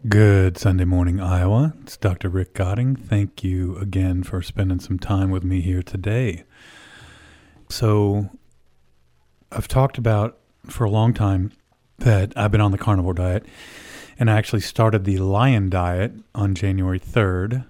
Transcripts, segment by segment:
Good Sunday morning, Iowa. It's Dr. Rick Gotting. Thank you again for spending some time with me here today. So, I've talked about for a long time that I've been on the carnivore diet, and I actually started the Lion Diet on January 3rd,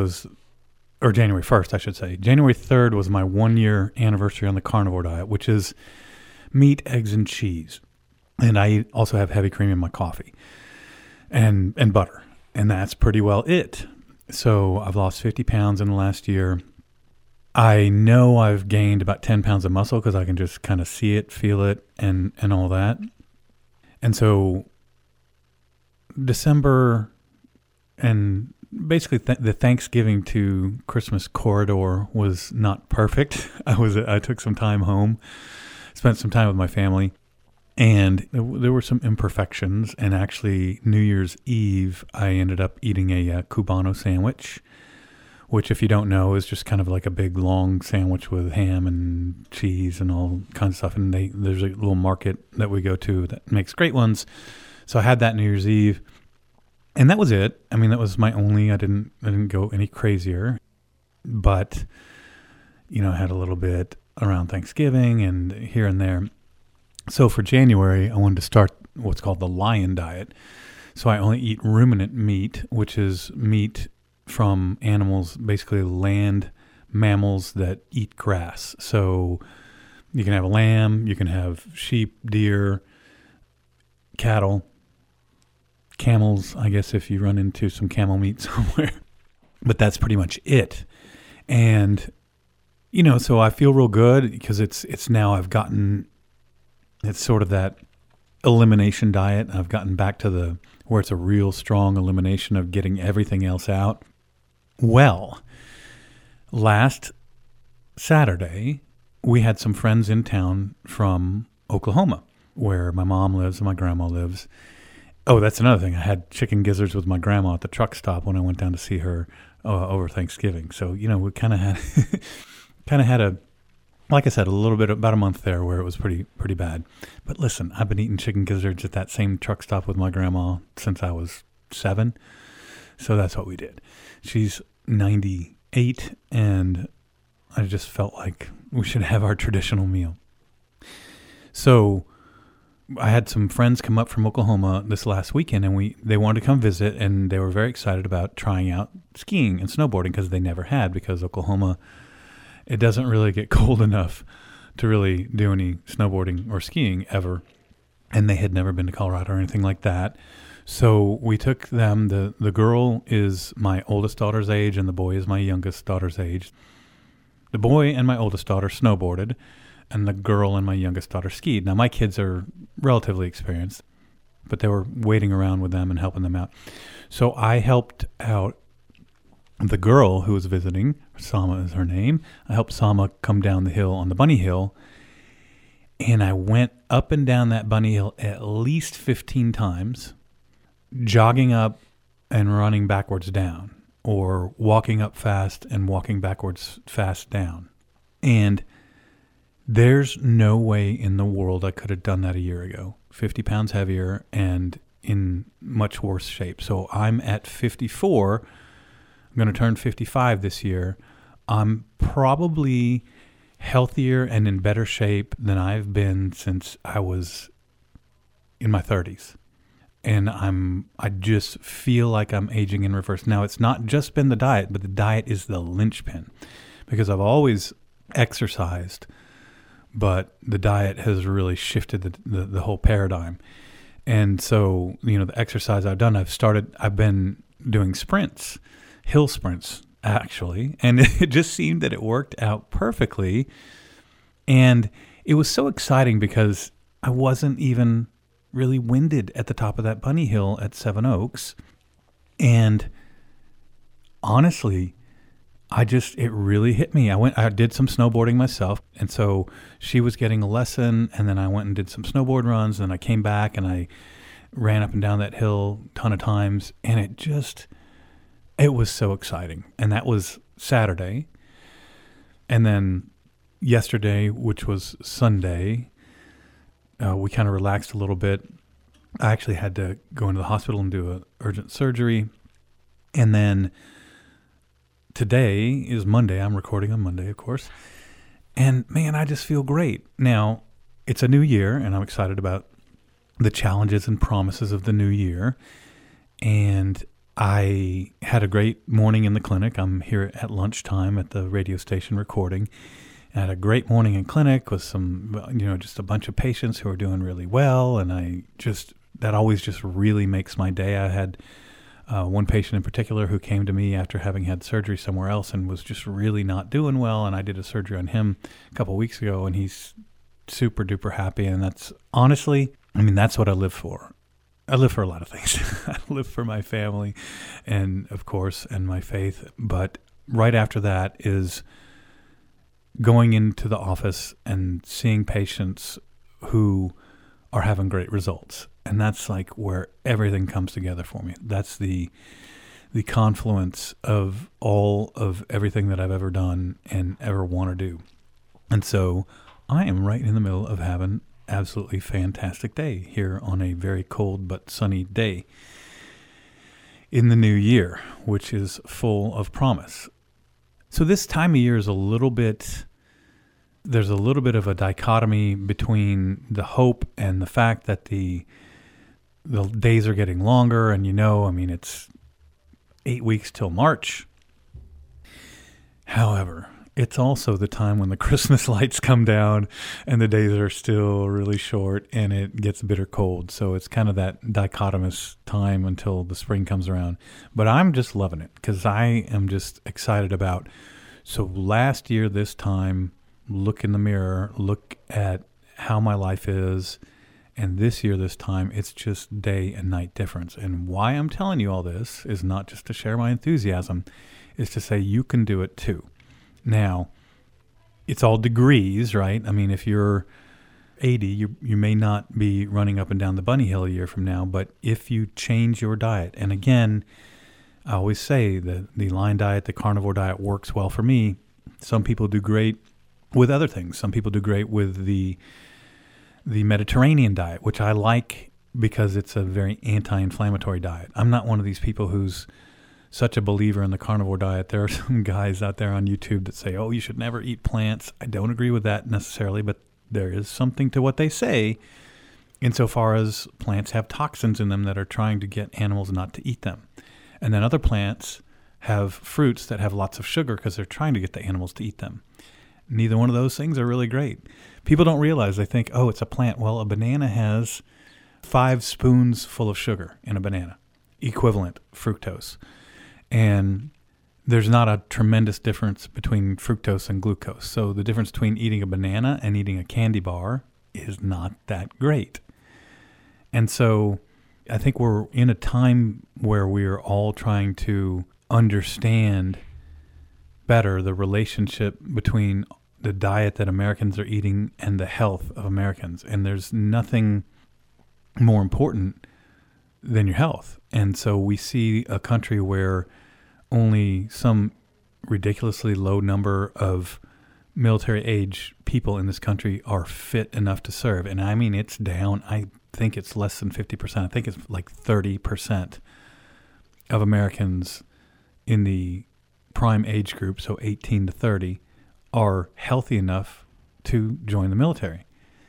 or January 1st, I should say. January 3rd was my 1-year anniversary on the carnivore diet, which is meat, eggs, and cheese. And I also have heavy cream in my coffee. And butter. And that's pretty well it. So I've lost 50 pounds in the last year. I know I've gained about 10 pounds of muscle because I can just kind of see it, feel it, and all that. And so December and basically the Thanksgiving to Christmas corridor was not perfect. I took some time home, spent some time with my family. And there were some imperfections, and actually New Year's Eve, I ended up eating a Cubano sandwich, which if you don't know is just kind of like a big long sandwich with ham and cheese and all kinds of stuff. And there's a little market that we go to that makes great ones. So I had that New Year's Eve, and that was it. I mean, that was my only, I didn't go any crazier, but, I had a little bit around Thanksgiving and here and there. So for January, I wanted to start what's called the Lion Diet. So I only eat ruminant meat, which is meat from animals, basically land mammals that eat grass. So you can have lamb, you can have sheep, deer, cattle, camels, I guess if you run into some camel meat somewhere. But that's pretty much it. And, so I feel real good because it's now it's sort of that elimination diet. I've gotten back to where it's a real strong elimination of getting everything else out. Well, last Saturday, we had some friends in town from Oklahoma, where my mom lives and my grandma lives. Oh, that's another thing. I had chicken gizzards with my grandma at the truck stop when I went down to see her over Thanksgiving. So, we kind of had like I said, a little bit, about a month there where it was pretty bad. But listen, I've been eating chicken gizzards at that same truck stop with my grandma since I was 7. So that's what we did. She's 98, and I just felt like we should have our traditional meal. So I had some friends come up from Oklahoma this last weekend, and they wanted to come visit, and they were very excited about trying out skiing and snowboarding because they never had, because Oklahoma, it doesn't really get cold enough to really do any snowboarding or skiing ever. And they had never been to Colorado or anything like that. So we took them. The girl is my oldest daughter's age and the boy is my youngest daughter's age. The boy and my oldest daughter snowboarded, and the girl and my youngest daughter skied. Now, my kids are relatively experienced, but they were waiting around with them and helping them out. So I helped out the girl who was visiting. Sama is her name. I helped Sama come down the hill on the bunny hill, and I went up and down that bunny hill at least 15 times, jogging up and running backwards down, or walking up fast and walking backwards fast down. And there's no way in the world I could have done that a year ago. 50 pounds heavier and in much worse shape. So I'm at 54. I'm going to turn 55 this year. I'm probably healthier and in better shape than I've been since I was in my 30s. And I just feel like I'm aging in reverse. Now, it's not just been the diet, but the diet is the linchpin, because I've always exercised, but the diet has really shifted the whole paradigm. And so, the exercise I've done, I've been doing sprints, hill sprints, actually, and it just seemed that it worked out perfectly. And it was so exciting because I wasn't even really winded at the top of that bunny hill at Seven Oaks. And honestly, it really hit me. I did some snowboarding myself. And so she was getting a lesson, and then I went and did some snowboard runs, and I came back and I ran up and down that hill a ton of times. And it was so exciting. And that was Saturday. And then yesterday, which was Sunday, we kind of relaxed a little bit. I actually had to go into the hospital and do an urgent surgery. And then today is Monday. I'm recording on Monday, of course. And man, I just feel great. Now, it's a new year, and I'm excited about the challenges and promises of the new year. And I had a great morning in the clinic. I'm here at lunchtime at the radio station recording. I had a great morning in clinic with some, just a bunch of patients who are doing really well. And that always just really makes my day. I had one patient in particular who came to me after having had surgery somewhere else and was just really not doing well. And I did a surgery on him a couple of weeks ago, and he's super duper happy. And that's honestly, that's what I live for. I live for a lot of things. I live for my family and, of course, and my faith. But right after that is going into the office and seeing patients who are having great results. And that's like where everything comes together for me. That's the confluence of all of everything that I've ever done and ever want to do. And so I am right in the middle of having absolutely fantastic day here on a very cold but sunny day in the new year, which is full of promise. So this time of year is there's a little bit of a dichotomy between the hope and the fact that the days are getting longer, and it's 8 weeks till March. However, it's also the time when the Christmas lights come down and the days are still really short and it gets bitter cold. So it's kind of that dichotomous time until the spring comes around. But I'm just loving it because I am just excited about. So last year, this time, look in the mirror, look at how my life is. And this year, this time, it's just day and night difference. And why I'm telling you all this is not just to share my enthusiasm, is to say you can do it too. Now, it's all degrees, right? If you're 80, you may not be running up and down the bunny hill a year from now, but if you change your diet, and again, I always say that the line diet, the carnivore diet works well for me. Some people do great with other things. Some people do great with the Mediterranean diet, which I like because it's a very anti-inflammatory diet. I'm not one of these people who's such a believer in the carnivore diet. There are some guys out there on YouTube that say, oh, you should never eat plants. I don't agree with that necessarily, but there is something to what they say insofar as plants have toxins in them that are trying to get animals not to eat them. And then other plants have fruits that have lots of sugar because they're trying to get the animals to eat them. Neither one of those things are really great. People don't realize, they think, oh, it's a plant. Well, a banana has 5 spoons full of sugar in a banana, equivalent fructose. And there's not a tremendous difference between fructose and glucose. So the difference between eating a banana and eating a candy bar is not that great. And so I think we're in a time where we're all trying to understand better the relationship between the diet that Americans are eating and the health of Americans. And there's nothing more important than your health. And so we see a country where only some ridiculously low number of military age people in this country are fit enough to serve. And it's down. I think it's less than 50%. I think it's like 30% of Americans in the prime age group, so 18 to 30, are healthy enough to join the military.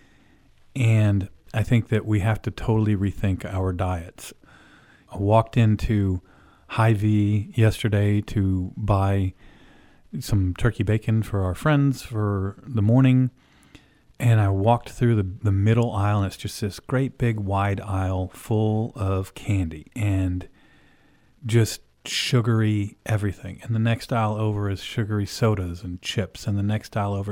And I think that we have to totally rethink our diets. I walked into Hy-Vee yesterday to buy some turkey bacon for our friends for the morning, and I walked through the middle aisle, and it's just this great big wide aisle full of candy and just sugary everything. And the next aisle over is sugary sodas and chips, and the next aisle over,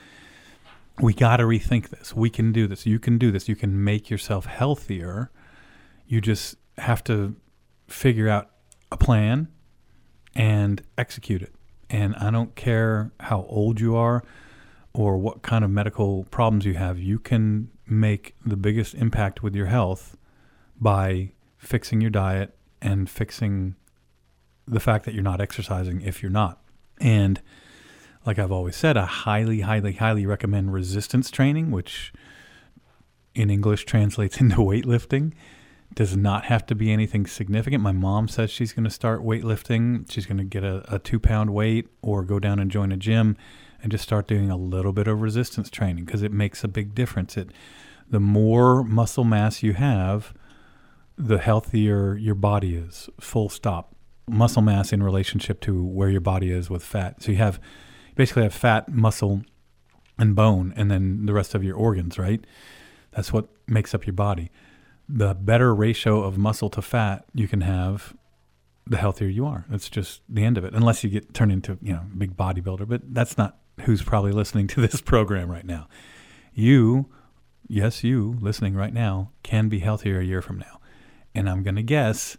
we got to rethink this. We can do this. You can do this. You can make yourself healthier. You just have to figure out a plan and execute it. And I don't care how old you are or what kind of medical problems you have. You can make the biggest impact with your health by fixing your diet and fixing the fact that you're not exercising if you're not. And like I've always said, I highly, highly, highly recommend resistance training, which in English translates into weightlifting. does not have to be anything significant. My mom says she's going to start weightlifting. She's going to get a 2-pound weight or go down and join a gym and just start doing a little bit of resistance training because it makes a big difference. The more muscle mass you have, the healthier your body is, full stop. Muscle mass in relationship to where your body is with fat. So you basically have fat, muscle, and bone, and then the rest of your organs, right? That's what makes up your body. The better ratio of muscle to fat you can have, the healthier you are. That's just the end of it, unless you get turned into, big bodybuilder. But that's not who's probably listening to this program right now. You listening right now, can be healthier a year from now. And I'm going to guess,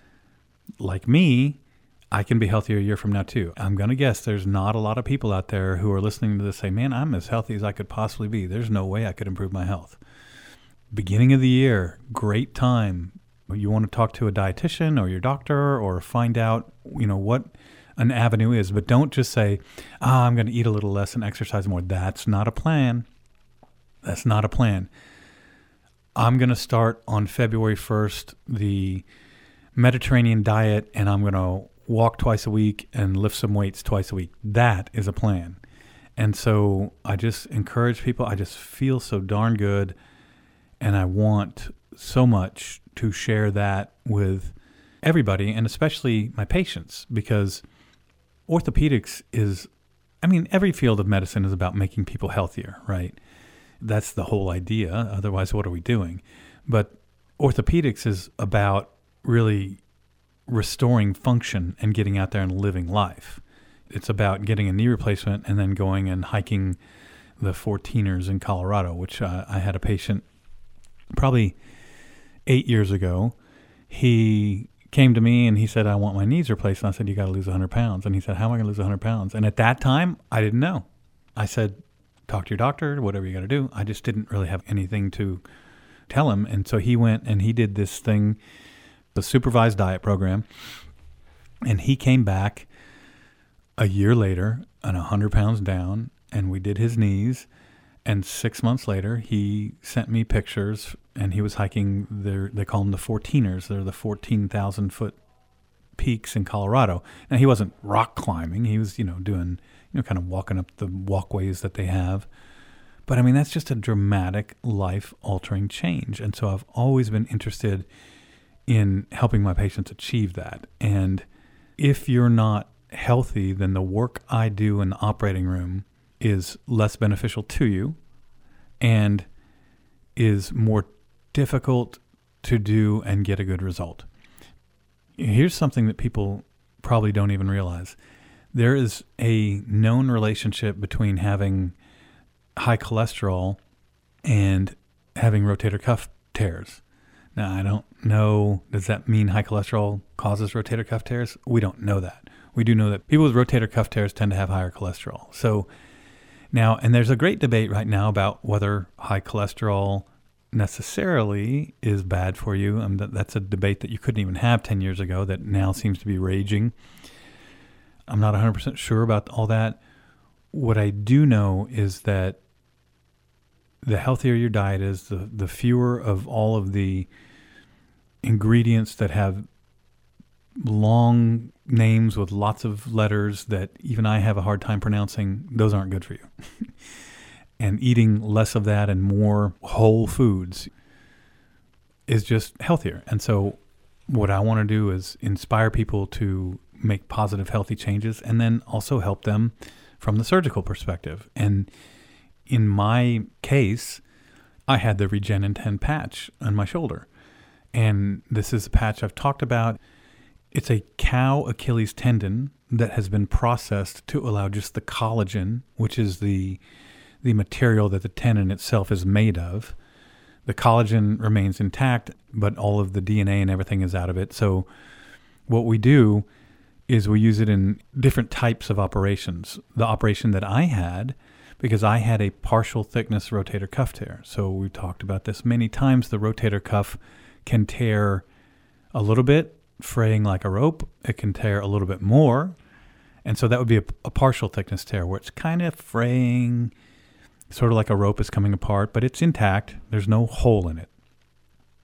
like me, I can be healthier a year from now too. I'm going to guess there's not a lot of people out there who are listening to this say, man, I'm as healthy as I could possibly be. There's no way I could improve my health. Beginning of the year, great time. You want to talk to a dietitian or your doctor or find out, what an avenue is. But don't just say, I'm going to eat a little less and exercise more. That's not a plan. That's not a plan. I'm going to start on February 1st the Mediterranean diet, and I'm going to walk twice a week and lift some weights twice a week. That is a plan. And so I just encourage people. I just feel so darn good. And I want so much to share that with everybody, and especially my patients, because orthopedics is, every field of medicine is about making people healthier, right? That's the whole idea. Otherwise, what are we doing? But orthopedics is about really restoring function and getting out there and living life. It's about getting a knee replacement and then going and hiking the 14ers in Colorado, which I had a patient probably 8 years ago. He came to me and he said, I want my knees replaced. And I said, you got to lose 100 pounds. And he said, how am I going to lose 100 pounds? And at that time, I didn't know. I said, talk to your doctor, whatever you got to do. I just didn't really have anything to tell him. And so he went and he did this thing, the supervised diet program. And he came back a year later and 100 pounds down, and we did his knees. And 6 months later, he sent me pictures, and he was hiking they call them the 14ers. They're the 14,000-foot peaks in Colorado. Now, he wasn't rock climbing. He was, doing, kind of walking up the walkways that they have. But, that's just a dramatic, life-altering change. And so I've always been interested in helping my patients achieve that. And if you're not healthy, then the work I do in the operating room is less beneficial to you and is more difficult to do and get a good result. Here's something that people probably don't even realize. There is a known relationship between having high cholesterol and having rotator cuff tears. Now, I don't know, does that mean high cholesterol causes rotator cuff tears? We don't know that. We do know that people with rotator cuff tears tend to have higher cholesterol. So now, and there's a great debate right now about whether high cholesterol necessarily is bad for you. That's a debate that you couldn't even have 10 years ago that now seems to be raging. I'm not 100% sure about all that. What I do know is that the healthier your diet is, the fewer of all of the ingredients that have long names with lots of letters that even I have a hard time pronouncing, those aren't good for you. And eating less of that and more whole foods is just healthier. And so what I want to do is inspire people to make positive, healthy changes and then also help them from the surgical perspective. And in my case, I had the RegenIntend patch on my shoulder. And this is a patch I've talked about. It's a cow Achilles tendon that has been processed to allow just the collagen, which is the material that the tendon itself is made of. The collagen remains intact, but all of the DNA and everything is out of it. So what we do is we use it in different types of operations. The operation that I had, because I had a partial thickness rotator cuff tear. So we've talked about this many times. The rotator cuff can tear a little bit, fraying like a rope. It can tear a little bit more. And so that would be a partial thickness tear where it's kind of fraying, sort of like a rope is coming apart, but it's intact. There's no hole in it.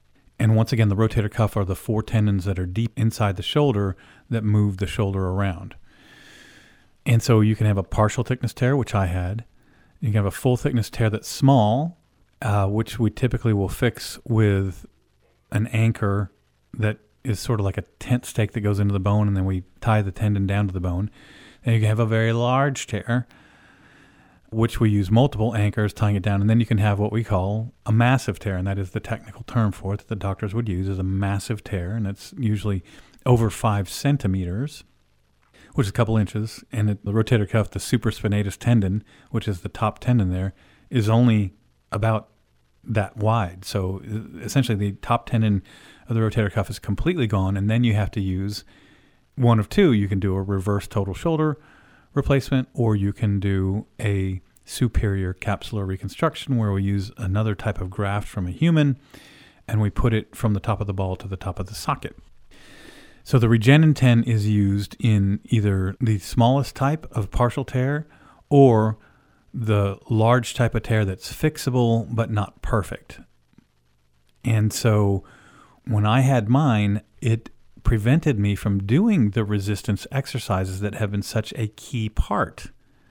And once again, the rotator cuff are the 4 tendons that are deep inside the shoulder that move the shoulder around. And so you can have a partial thickness tear, which I had. You can have a full thickness tear that's small, which we typically will fix with an anchor that is sort of like a tent stake that goes into the bone, and then we tie the tendon down to the bone. And you can have a very large tear, which we use multiple anchors tying it down. And then you can have what we call a massive tear, and that is the technical term for it that the doctors would use, is a massive tear, and it's usually over 5 centimeters, which is a couple inches. And the rotator cuff, the supraspinatus tendon, which is the top tendon there, is only about that wide. So essentially the top tendon of the rotator cuff is completely gone, and then you have to use one of two. You can do a reverse total shoulder replacement, or you can do a superior capsular reconstruction where we use another type of graft from a human and we put it from the top of the ball to the top of the socket. So the Regenin-10 is used in either the smallest type of partial tear or the large type of tear that's fixable but not perfect. And so when I had mine, it prevented me from doing the resistance exercises that have been such a key part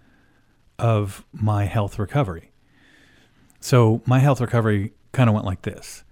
of my health recovery. So my health recovery kind of went like this.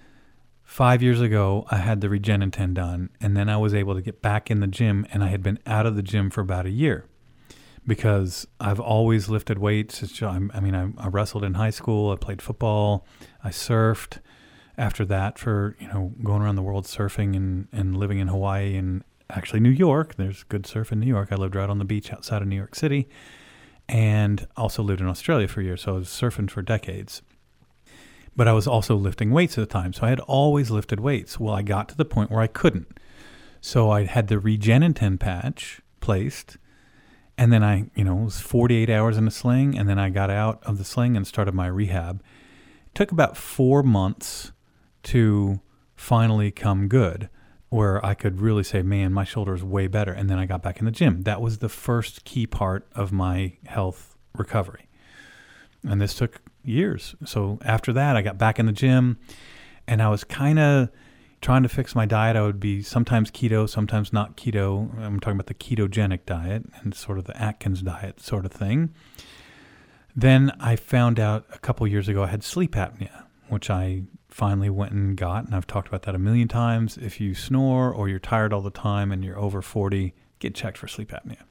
5 years ago, I had the Regenin-10 done, and then I was able to get back in the gym, and I had been out of the gym for about a year because I've always lifted weights. I wrestled in high school. I played football. I surfed. After that, for going around the world surfing and living in Hawaii and actually New York. There's good surf in New York. I lived right on the beach outside of New York City, and also lived in Australia for a year. So I was surfing for decades. But I was also lifting weights at the time. So I had always lifted weights. Well, I got to the point where I couldn't. So I had the Regenin-10 patch placed, and then it was 48 hours in a sling, and then I got out of the sling and started my rehab. It took about 4 months to finally come good, where I could really say, man, my shoulder is way better. And then I got back in the gym. That was the first key part of my health recovery. And this took years. So after that, I got back in the gym, and I was kind of trying to fix my diet. I would be sometimes keto, sometimes not keto. I'm talking about the ketogenic diet and sort of the Atkins diet sort of thing. Then I found out a couple years ago I had sleep apnea, which I finally went and got, and I've talked about that a million times. If you snore or you're tired all the time and you're over 40, get checked for sleep apnea.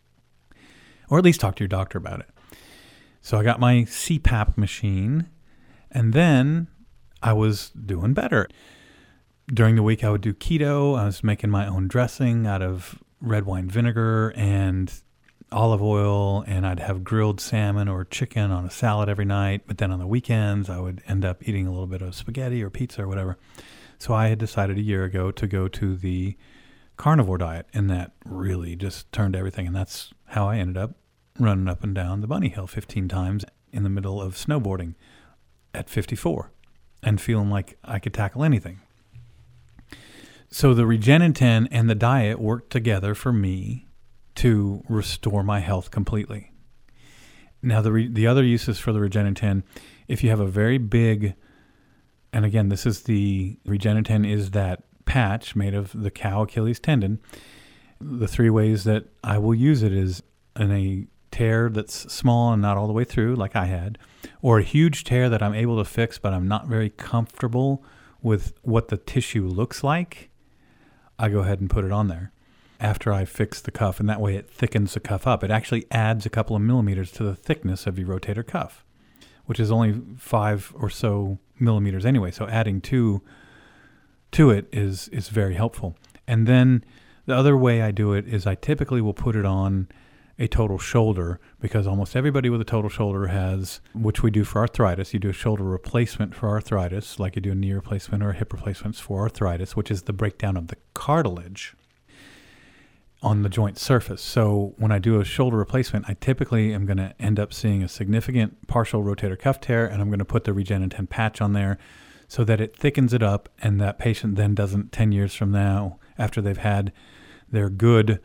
Or at least talk to your doctor about it. So I got my CPAP machine, and then I was doing better. During the week I would do keto. I was making my own dressing out of red wine vinegar and olive oil, and I'd have grilled salmon or chicken on a salad every night. But then on the weekends, I would end up eating a little bit of spaghetti or pizza or whatever. So I had decided a year ago to go to the carnivore diet, and that really just turned everything. And that's how I ended up running up and down the bunny hill 15 times in the middle of snowboarding at 54 and feeling like I could tackle anything. So the Regenin-10 and the diet worked together for me to restore my health completely. Now, the other uses for the Regenin-10, if you have a very big, and again, this is the Regenin-10 is that patch made of the cow Achilles tendon. The 3 ways that I will use it is in a tear that's small and not all the way through, like I had, or a huge tear that I'm able to fix, but I'm not very comfortable with what the tissue looks like. I go ahead and put it on there after I fix the cuff, and that way it thickens the cuff up. It actually adds a couple of millimeters to the thickness of your rotator cuff, which is only 5 or so millimeters anyway. So adding to it is very helpful. And then the other way I do it is I typically will put it on a total shoulder, because almost everybody with a total shoulder has, which we do for arthritis. You do a shoulder replacement for arthritis, like you do a knee replacement or a hip replacements for arthritis, which is the breakdown of the cartilage on the joint surface. So when I do a shoulder replacement, I typically am going to end up seeing a significant partial rotator cuff tear, and I'm going to put the Regenin-10 patch on there so that it thickens it up, and that patient then doesn't, 10 years from now, after they've had their good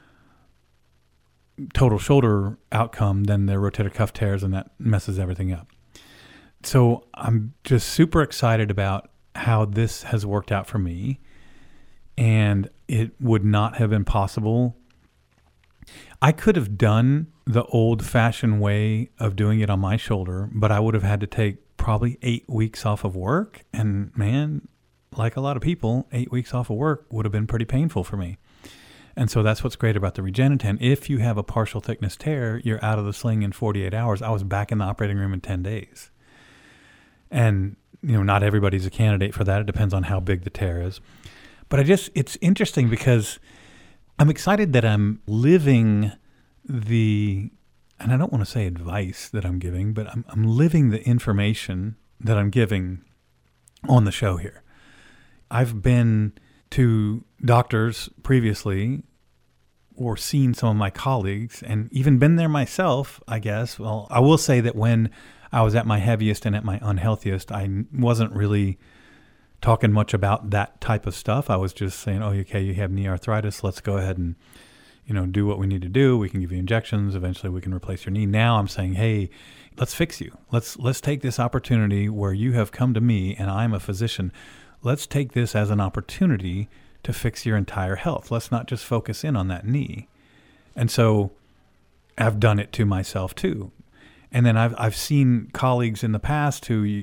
total shoulder outcome, then their rotator cuff tears, and that messes everything up. So I'm just super excited about how this has worked out for me. And it would not have been possible. I could have done the old-fashioned way of doing it on my shoulder, but I would have had to take probably 8 weeks off of work. And man, like a lot of people, 8 weeks off of work would have been pretty painful for me. And so that's what's great about the Regeniten. If you have a partial thickness tear, you're out of the sling in 48 hours. I was back in the operating room in 10 days. And, not everybody's a candidate for that. It depends on how big the tear is. But it's interesting because I'm excited that I'm living and I don't want to say advice that I'm giving, but I'm living the information that I'm giving on the show here. I've been to doctors previously or seen some of my colleagues and even been there myself, I guess. Well, I will say that when I was at my heaviest and at my unhealthiest, I wasn't really talking much about that type of stuff. I was just saying, oh, okay, you have knee arthritis. Let's go ahead and, do what we need to do. We can give you injections. Eventually we can replace your knee. Now I'm saying, hey, let's fix you. Let's take this opportunity where you have come to me and I'm a physician. Let's take this as an opportunity to fix your entire health. Let's not just focus in on that knee. And so I've done it to myself too. And then I've seen colleagues in the past who,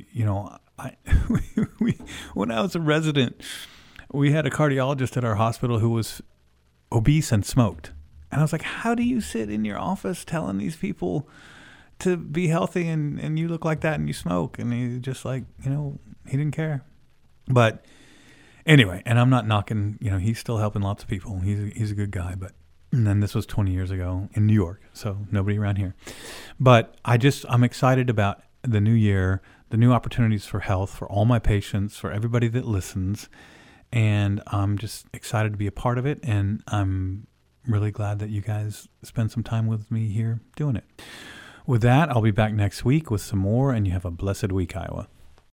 when I was a resident, we had a cardiologist at our hospital who was obese and smoked. And I was like, how do you sit in your office telling these people to be healthy and you look like that and you smoke? And he just like, he didn't care. But anyway, and I'm not knocking, he's still helping lots of people. He's a good guy, and then this was 20 years ago in New York, so nobody around here. But I'm excited about the new year, the new opportunities for health, for all my patients, for everybody that listens. And I'm just excited to be a part of it. And I'm really glad that you guys spend some time with me here doing it. With that, I'll be back next week with some more, and you have a blessed week, Iowa.